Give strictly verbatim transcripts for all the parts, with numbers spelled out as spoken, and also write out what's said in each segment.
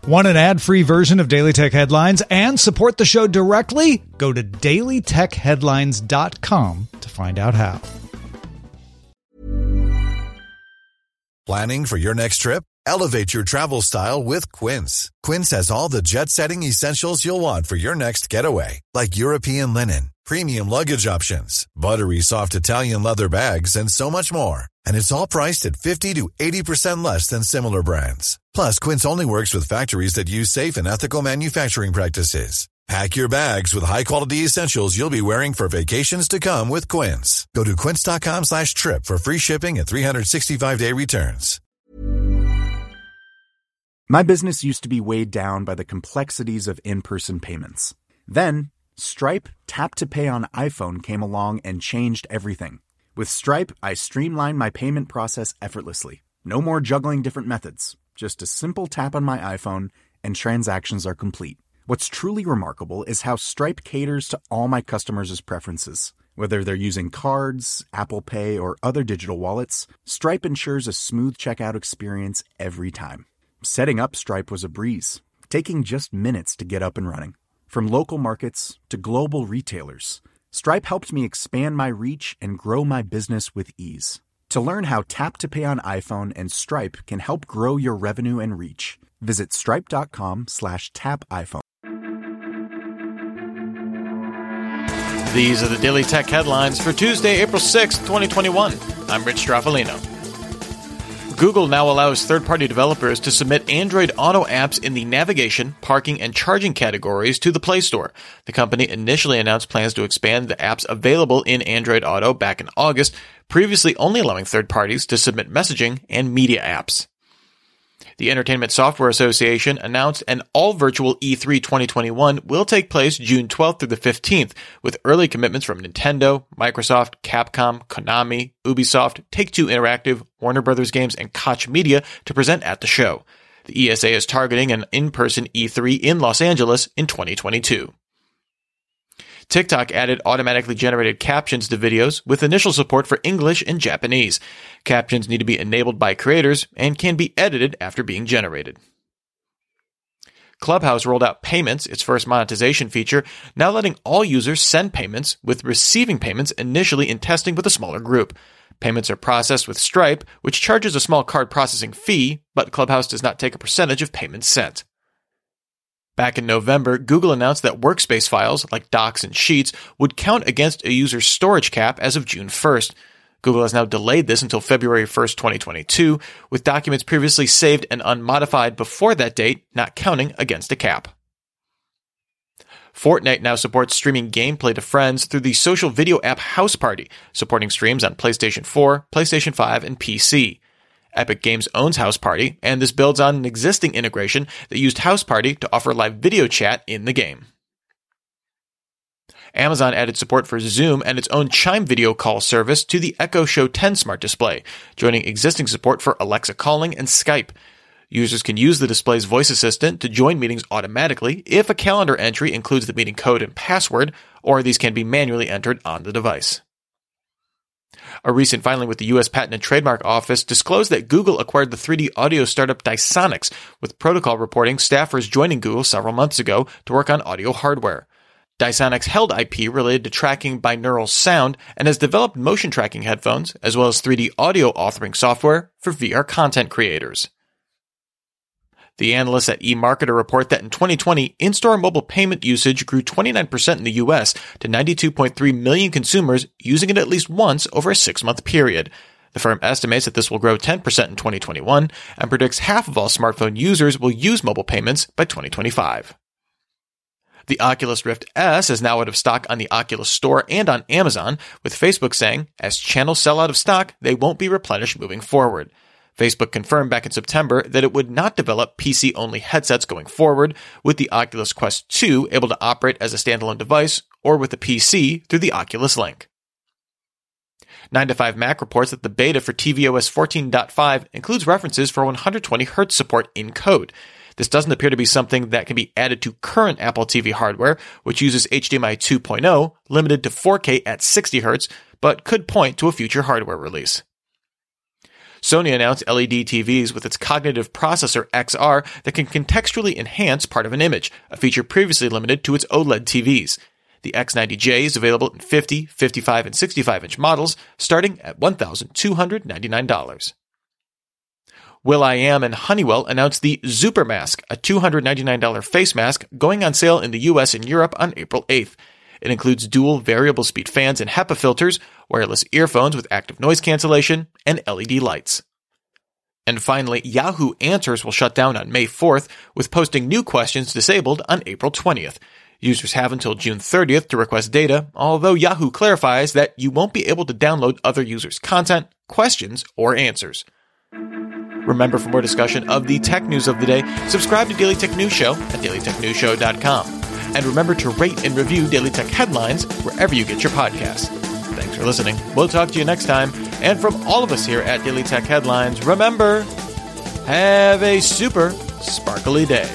Want an ad-free version of Daily Tech Headlines and support the show directly? Go to daily tech headlines dot com to find out how. Planning for your next trip? Elevate your travel style with Quince. Quince has all the jet-setting essentials you'll want for your next getaway, like European linen, premium luggage options, buttery soft Italian leather bags, and so much more. And it's all priced at fifty to eighty percent less than similar brands. Plus, Quince only works with factories that use safe and ethical manufacturing practices. Pack your bags with high-quality essentials you'll be wearing for vacations to come with Quince. Go to quince.com slash trip for free shipping and three sixty-five day returns. My business used to be weighed down by the complexities of in-person payments. Then, Stripe Tap to Pay on iPhone came along and changed everything. With Stripe, I streamlined my payment process effortlessly. No more juggling different methods. Just a simple tap on my iPhone and transactions are complete. What's truly remarkable is how Stripe caters to all my customers' preferences. Whether they're using cards, Apple Pay, or other digital wallets, Stripe ensures a smooth checkout experience every time. Setting up Stripe was a breeze, taking just minutes to get up and running. From local markets to global retailers, Stripe helped me expand my reach and grow my business with ease. To learn how Tap to Pay on iPhone and Stripe can help grow your revenue and reach, visit stripe.com slash tap iPhone. These are the Daily Tech Headlines for Tuesday, April sixth, twenty twenty-one. I'm Rich Straffolino. Google now allows third-party developers to submit Android Auto apps in the navigation, parking, and charging categories to the Play Store. The company initially announced plans to expand the apps available in Android Auto back in August, previously only allowing third parties to submit messaging and media apps. The Entertainment Software Association announced an all-virtual E three twenty twenty-one will take place June twelfth through the fifteenth, with early commitments from Nintendo, Microsoft, Capcom, Konami, Ubisoft, Take-Two Interactive, Warner Brothers Games, and Koch Media to present at the show. The E S A is targeting an in-person E three in Los Angeles in twenty twenty-two. TikTok added automatically generated captions to videos with initial support for English and Japanese. Captions need to be enabled by creators and can be edited after being generated. Clubhouse rolled out Payments, its first monetization feature, now letting all users send payments, with receiving payments initially in testing with a smaller group. Payments are processed with Stripe, which charges a small card processing fee, but Clubhouse does not take a percentage of payments sent. Back in November, Google announced that workspace files, like Docs and Sheets, would count against a user's storage cap as of June first. Google has now delayed this until February first, twenty twenty-two, with documents previously saved and unmodified before that date not counting against a cap. Fortnite now supports streaming gameplay to friends through the social video app House Party, supporting streams on PlayStation four, PlayStation five, and P C. Epic Games owns House Party, and this builds on an existing integration that used House Party to offer live video chat in the game. Amazon added support for Zoom and its own Chime video call service to the Echo Show ten smart display, joining existing support for Alexa calling and Skype. Users can use the display's voice assistant to join meetings automatically if a calendar entry includes the meeting code and password, or these can be manually entered on the device. A recent filing with the U S Patent and Trademark Office disclosed that Google acquired the three D audio startup Dysonics, with Protocol reporting staffers joining Google several months ago to work on audio hardware. Dysonics held I P related to tracking binaural sound and has developed motion tracking headphones, as well as three D audio authoring software for V R content creators. The analysts at eMarketer report that in twenty twenty, in-store mobile payment usage grew twenty-nine percent in the U S to ninety-two point three million consumers using it at least once over a six-month period. The firm estimates that this will grow ten percent in twenty twenty-one and predicts half of all smartphone users will use mobile payments by twenty twenty-five. The Oculus Rift S is now out of stock on the Oculus Store and on Amazon, with Facebook saying, as channels sell out of stock, they won't be replenished moving forward. Facebook confirmed back in September that it would not develop P C-only headsets going forward, with the Oculus Quest two able to operate as a standalone device or with a P C through the Oculus Link. nine to five Mac reports that the beta for tvOS fourteen point five includes references for one hundred twenty hertz support in code. This doesn't appear to be something that can be added to current Apple T V hardware, which uses H D M I two point oh, limited to four K at sixty hertz, but could point to a future hardware release. Sony announced L E D T Vs with its cognitive processor X R that can contextually enhance part of an image, a feature previously limited to its OLED T Vs. The X ninety J is available in fifty, fifty-five, and sixty-five inch models, starting at one thousand two hundred ninety-nine dollars. will.i.am and Honeywell announced the Super Mask, a two hundred ninety-nine dollars face mask going on sale in the U S and Europe on April eighth. It includes dual variable speed fans and HEPA filters, wireless earphones with active noise cancellation, and L E D lights. And finally, Yahoo Answers will shut down on May fourth, with posting new questions disabled on April twentieth. Users have until June thirtieth to request data, although Yahoo clarifies that you won't be able to download other users' content, questions, or answers. Remember, for more discussion of the tech news of the day, subscribe to Daily Tech News Show at daily tech news show dot com. And remember to rate and review Daily Tech Headlines wherever you get your podcasts. Thanks for listening. We'll talk to you next time. And from all of us here at Daily Tech Headlines, remember, have a super sparkly day.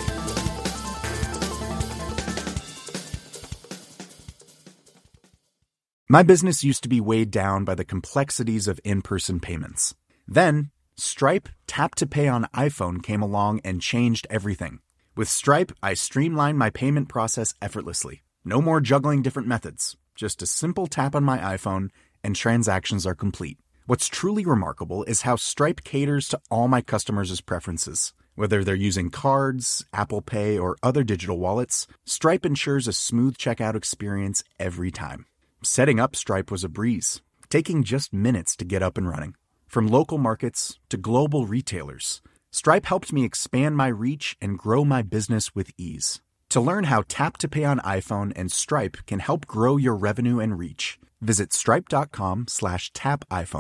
My business used to be weighed down by the complexities of in-person payments. Then, Stripe Tap to Pay on iPhone came along and changed everything. With Stripe, I streamlined my payment process effortlessly. No more juggling different methods. Just a simple tap on my iPhone and transactions are complete. What's truly remarkable is how Stripe caters to all my customers' preferences. Whether they're using cards, Apple Pay, or other digital wallets, Stripe ensures a smooth checkout experience every time. Setting up Stripe was a breeze, taking just minutes to get up and running. From local markets to global retailers, Stripe helped me expand my reach and grow my business with ease. To learn how Tap to Pay on iPhone and Stripe can help grow your revenue and reach, visit stripe.com slash tap iPhone.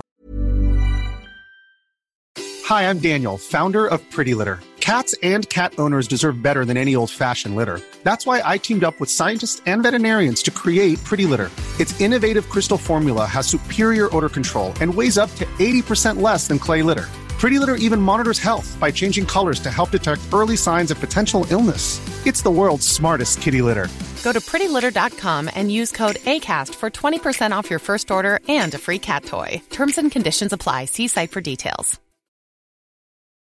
Hi, I'm Daniel, founder of Pretty Litter. Cats and cat owners deserve better than any old-fashioned litter. That's why I teamed up with scientists and veterinarians to create Pretty Litter. Its innovative crystal formula has superior odor control and weighs up to eighty percent less than clay litter. Pretty Litter even monitors health by changing colors to help detect early signs of potential illness. It's the world's smartest kitty litter. Go to pretty litter dot com and use code ACAST for twenty percent off your first order and a free cat toy. Terms and conditions apply. See site for details.